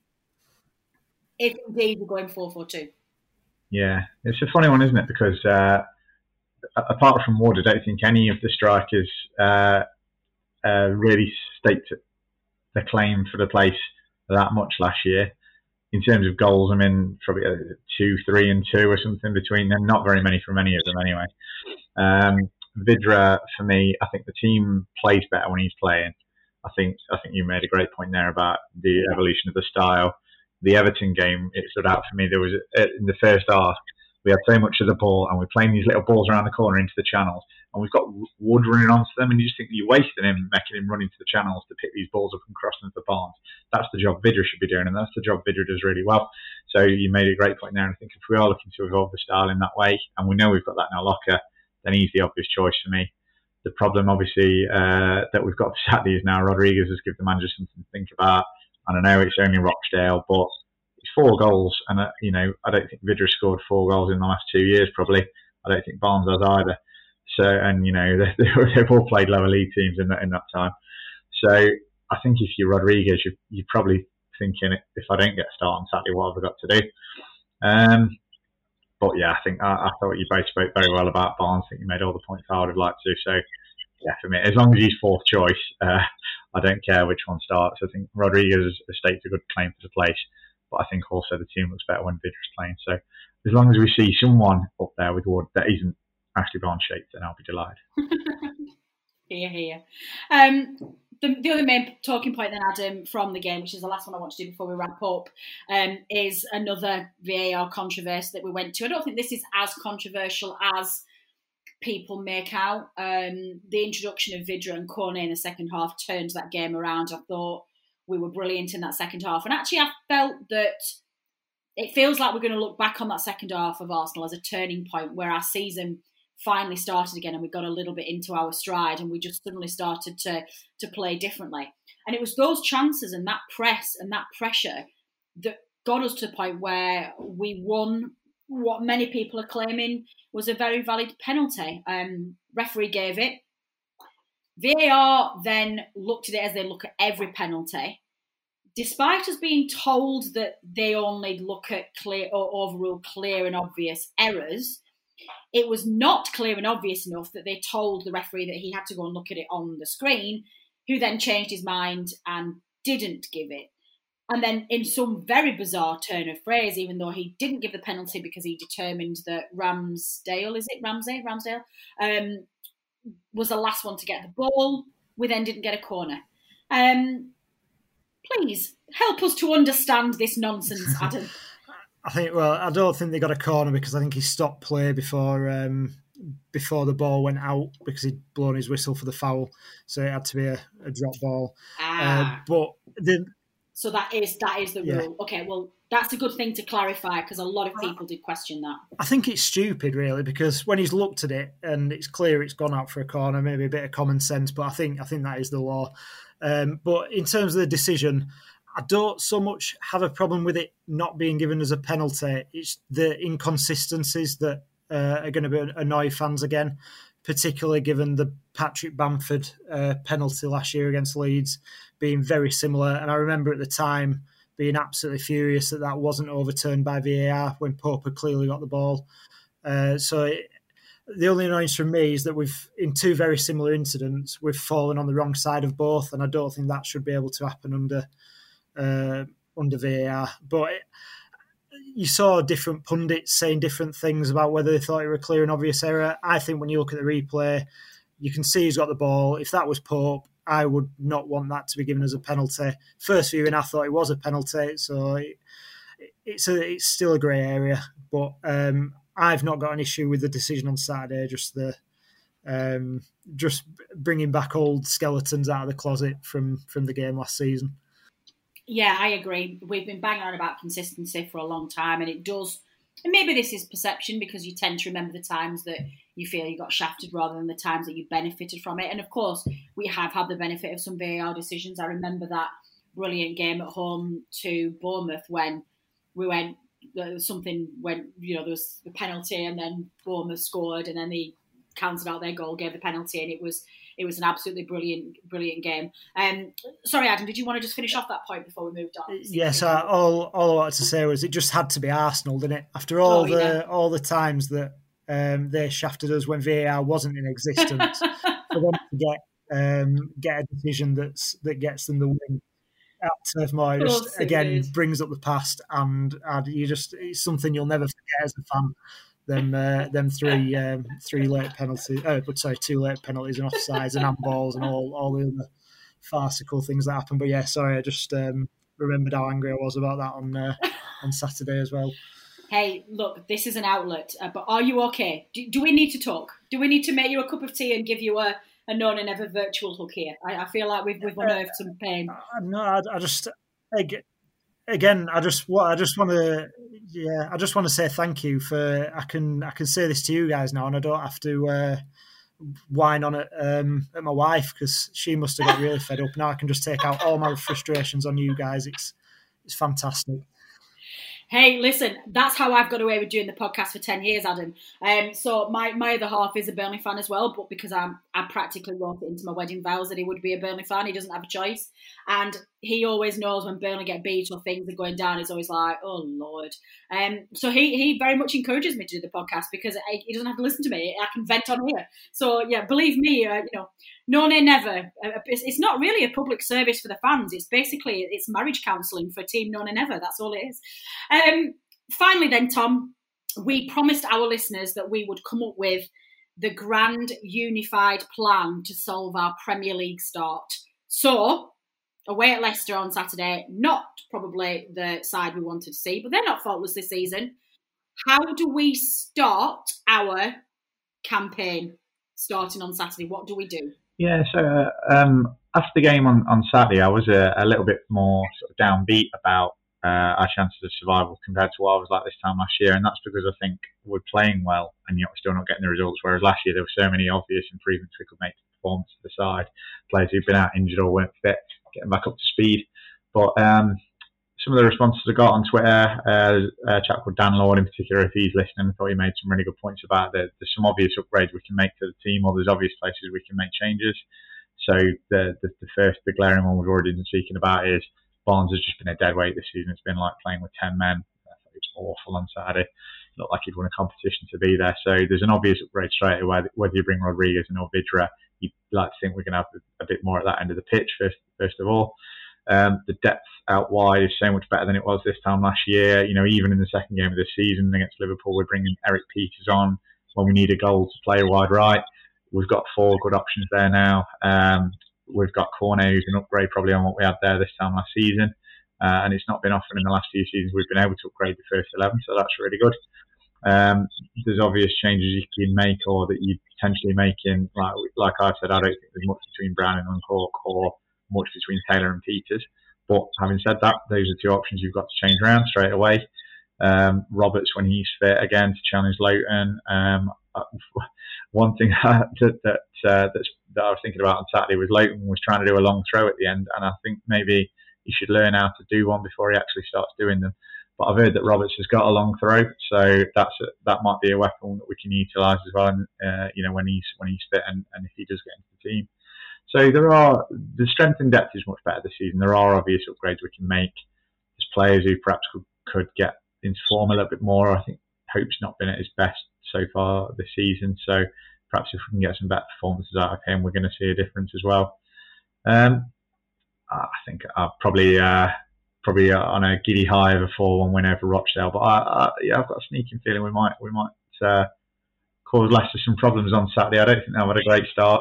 A: If indeed we're going 4-4-2.
C: Yeah, it's a funny one, isn't it? Because apart from Wood, I don't think any of the strikers really staked the claim for the place that much last year. In terms of goals, I mean, probably 2, 3 and 2 or something between them. Not very many from any of them anyway. Vydra, for me, I think the team plays better when he's playing. I think you made a great point there about the evolution of the style. The Everton game, it stood out for me. There was in the first half, we had so much of the ball, and we're playing these little balls around the corner into the channels, and we've got Wood running onto them, and you just think you're wasting him, making him run into the channels to pick these balls up and cross them for Barnes. That's the job Vydra should be doing, and that's the job Vydra does really well. So you made a great point there, and I think if we are looking to evolve the style in that way, and we know we've got that in our locker, then he's the obvious choice for me. The problem, obviously, that we've got for Saturday is now Rodriguez has given the manager something to think about. And I know it's only Rochdale, but it's 4 goals, and I don't think Vydra scored 4 goals in the last 2 years. Probably, I don't think Barnes has either. So, and they've all played lower league teams in that time. So, I think if you're Rodriguez, you're probably thinking, if I don't get a start on Saturday, what have I got to do? But yeah, I think I thought you both spoke very well about Barnes. I think you made all the points I would have liked to. So yeah, for me, as long as he's 4th choice, I don't care which one starts. I think Rodriguez has staked a good claim for the place, but I think also the team looks better when Vidra's playing. So as long as we see someone up there with Wood that isn't Ashley Barnes shaped, then I'll be delighted.
A: Here. The other main talking point then, Adam, from the game, which is the last one I want to do before we wrap up, is another VAR controversy that we went to. I don't think this is as controversial as people make out. The introduction of Vydra and Kone in the second half turned that game around. I thought we were brilliant in that second half. And actually, I felt that it feels like we're going to look back on that second half of Arsenal as a turning point where our season finally started again and we got a little bit into our stride and we just suddenly started to play differently. And it was those chances and that press and that pressure that got us to the point where we won what many people are claiming was a very valid penalty. Referee gave it. VAR then looked at it as they look at every penalty. Despite us being told that they only look at clear or overrule clear and obvious errors, it was not clear and obvious enough that they told the referee that he had to go and look at it on the screen, who then changed his mind and didn't give it. And then in some very bizarre turn of phrase, even though he didn't give the penalty because he determined that Ramsdale was the last one to get the ball, we then didn't get a corner. Please help us to understand this nonsense, Adam.
B: I don't think they got a corner because I think he stopped play before the ball went out because he'd blown his whistle for the foul, so it had to be a drop ball.
A: So that is the rule. Okay, well, that's a good thing to clarify because a lot of people did question that.
B: I think it's stupid, really, because when he's looked at it and it's clear it's gone out for a corner, maybe a bit of common sense, but I think that is the law. But in terms of the decision, I don't so much have a problem with it not being given as a penalty. It's the inconsistencies that are going to annoy fans again, particularly given the Patrick Bamford penalty last year against Leeds being very similar. And I remember at the time being absolutely furious that wasn't overturned by VAR when Pope had clearly got the ball. The only annoyance from me is that in two very similar incidents, we've fallen on the wrong side of both, and I don't think that should be able to happen under VAR. But you saw different pundits saying different things about whether they thought it were a clear and obvious error. I think when you look at the replay, you can see he's got the ball. If that was Pope, I would not want that to be given as a penalty. First viewing, I thought it was a penalty, so it's still a grey area. But I've not got an issue with the decision on Saturday. Just bringing back old skeletons out of the closet from the game last season.
A: Yeah, I agree. We've been banging on about consistency for a long time, and it does. And maybe this is perception because you tend to remember the times that you feel you got shafted rather than the times that you benefited from it. And of course, we have had the benefit of some VAR decisions. I remember that brilliant game at home to Bournemouth when we went. Something went. There was a penalty, and then Bournemouth scored, and then they counted out their goal, gave the penalty, and it was an absolutely brilliant game. Sorry, Adam, did you want to just finish off that point before we moved on?
B: Yes, all I wanted to say was it just had to be Arsenal, didn't it? After all the times that they shafted us when VAR wasn't in existence, for them to get a decision that gets them the win at Turf Moor just again brings up the past, and it's something you'll never forget as a fan. Them three late penalties, two late penalties and offsides and handballs and all the other farcical things that happened. But yeah, sorry, I just remembered how angry I was about that on Saturday as well.
A: Hey, look, this is an outlet, but are you okay? Do we need to talk? Do we need to make you a cup of tea and give you a known and ever virtual hug here? I feel like we've unearthed some pain.
B: No, I just. Again, I just want to say thank you for. I can say this to you guys now, and I don't have to whine on it at my wife because she must have got really fed up. Now I can just take out all my frustrations on you guys. It's fantastic.
A: Hey, listen, that's how I've got away with doing the podcast for 10 years, Adam. So my other half is a Burnley fan as well, but because I practically wrote it into my wedding vows that he would be a Burnley fan, he doesn't have a choice. And he always knows when Burnley get beat or things are going down, he's always like, oh, Lord. So he very much encourages me to do the podcast because he doesn't have to listen to me. I can vent on here. So, yeah, believe me, no nay never. It's not really a public service for the fans. It's marriage counselling for Team No Nay Never. That's all it is. Finally then, Tom, we promised our listeners that we would come up with the grand unified plan to solve our Premier League start. So, away at Leicester on Saturday, not probably the side we wanted to see, but they're not faultless this season. How do we start our campaign starting on Saturday? What do we do?
C: Yeah, so after the game on Saturday, I was a little bit more sort of downbeat about our chances of survival compared to what I was like this time last year, and that's because I think we're playing well and yet we're still not getting the results. Whereas last year there were so many obvious improvements we could make to the performance of the side. Players who've been out injured or weren't fit, getting back up to speed. But some of the responses I got on Twitter, a chap called Dan Lord in particular, if he's listening, I thought he made some really good points about that. There's some obvious upgrades we can make to the team, or there's obvious places we can make changes. So the glaring one we've already been speaking about is Barnes has just been a dead weight this season. It's been like playing with 10 men. It was awful on Saturday. It looked like he'd won a competition to be there. So there's an obvious upgrade straight away. Whether you bring Rodriguez and or Vidra, you'd like to think we're going to have a bit more at that end of the pitch, first of all. The depth out wide is so much better than it was this time last year. You know, even in the second game of the season against Liverpool, we're bringing Eric Peters on when we need a goal to play wide right. We've got 4 good options there now. We've got Cornet, who's an upgrade probably on what we had there this time last season. And it's not been often in the last few seasons we've been able to upgrade the first 11, so that's really good. There's obvious changes you can make or that you potentially make in, like I said, I don't think there's much between Brown and Uncork or much between Taylor and Peters. But having said that, those are 2 options you've got to change around straight away. Roberts, when he's fit again, to challenge Lowton. One thing that I was thinking about on Saturday was Lowton was trying to do a long throw at the end, and I think maybe he should learn how to do one before he actually starts doing them. But I've heard that Roberts has got a long throw, so that might be a weapon that we can utilise as well. When he's fit and if he does get into the team. So the strength and depth is much better this season. There are obvious upgrades we can make. There's players who perhaps could get into form a little bit more. I think Pope's not been at his best so far this season, so perhaps if we can get some better performances out of him, we're going to see a difference as well. I think probably on a giddy high of a 4-1 win over Rochdale, but I've got a sneaking feeling we might cause Leicester some problems on Saturday. I don't think they've had a great start.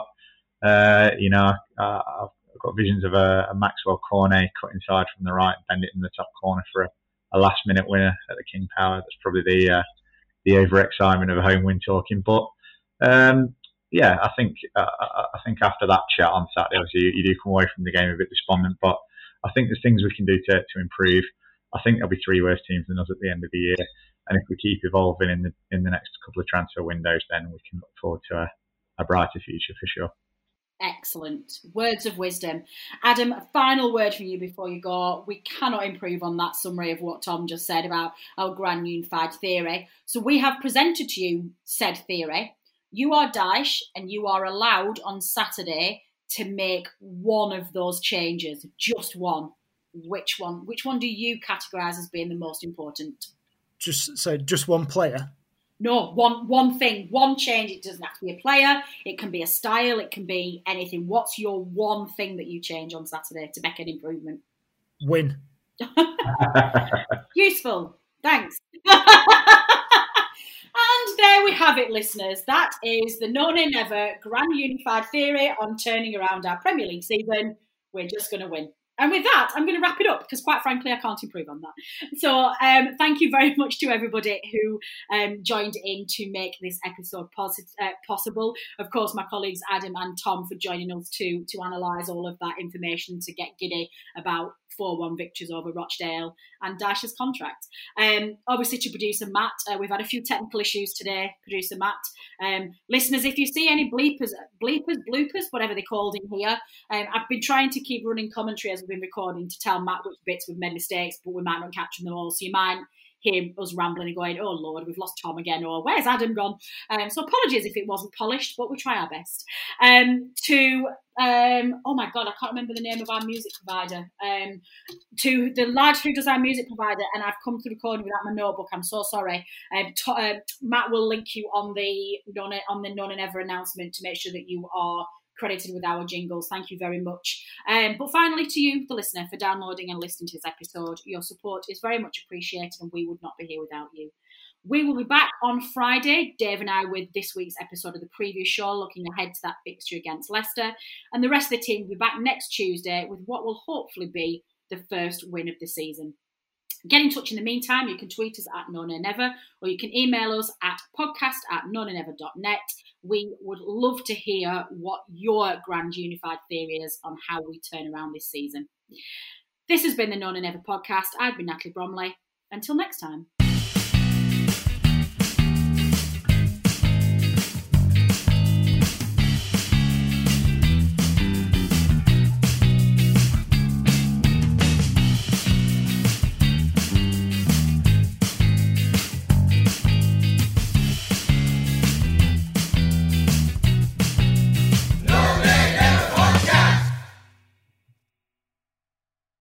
C: I've got visions of a Maxwell Cornet cut inside from the right, bend it in the top corner for a last-minute winner at the King Power. That's probably the overexcitement of a home win talking. But I think after that chat on Saturday, obviously you do come away from the game a bit despondent. But I think there's things we can do to improve. I think there'll be 3 worse teams than us at the end of the year, and if we keep evolving in the next couple of transfer windows, then we can look forward to a brighter future for sure.
A: Excellent. Words of wisdom. Adam, a final word from you before you go. We cannot improve on that summary of what Tom just said about our grand unified theory. So we have presented to you said theory. You are Dyche and you are allowed on Saturday to make one of those changes. Just one. Which one? Which one do you categorise as being the most important?
B: Just one player?
A: No, one thing, one change. It doesn't have to be a player. It can be a style. It can be anything. What's your one thing that you change on Saturday to make an improvement?
B: Win.
A: Useful. Thanks. And there we have it, listeners. That is the No Nay Never Grand Unified Theory on turning around our Premier League season. We're just going to win. And with that, I'm going to wrap it up because, quite frankly, I can't improve on that. So thank you very much to everybody who joined in to make this episode possible. Of course, my colleagues Adam and Tom for joining us to analyse all of that information, to get giddy about 4-1 victories over Rochdale and Dyche's contract. Obviously, to producer Matt, we've had a few technical issues today, producer Matt. Listeners, if you see any bloopers, whatever they're called in here, I've been trying to keep running commentary as we've been recording to tell Matt which bits we've made mistakes, but we might not capture them all. So you might hear us rambling and going, oh Lord, we've lost Tom again, or where's Adam gone? So apologies if it wasn't polished, but we try our best. Oh my God, I can't remember the name of our music provider. To the lad who does our music provider, and I've come to record without my notebook, I'm so sorry. Matt will link you on the No Nay Never announcement to make sure that you are credited with our jingles. Thank you very much. But finally, to you, the listener, for downloading and listening to this episode, your support is very much appreciated, and we would not be here without you. We will be back on Friday, Dave and I, with this week's episode of the preview show, looking ahead to that fixture against Leicester. And the rest of the team will be back next Tuesday with what will hopefully be the first win of the season. Get in touch in the meantime. You can tweet us at nonanever, or you can email us at podcast@nonanever.net. We would love to hear what your grand unified theory is on how we turn around this season. This has been the Nona Never podcast. I've been Natalie Bromley. Until next time.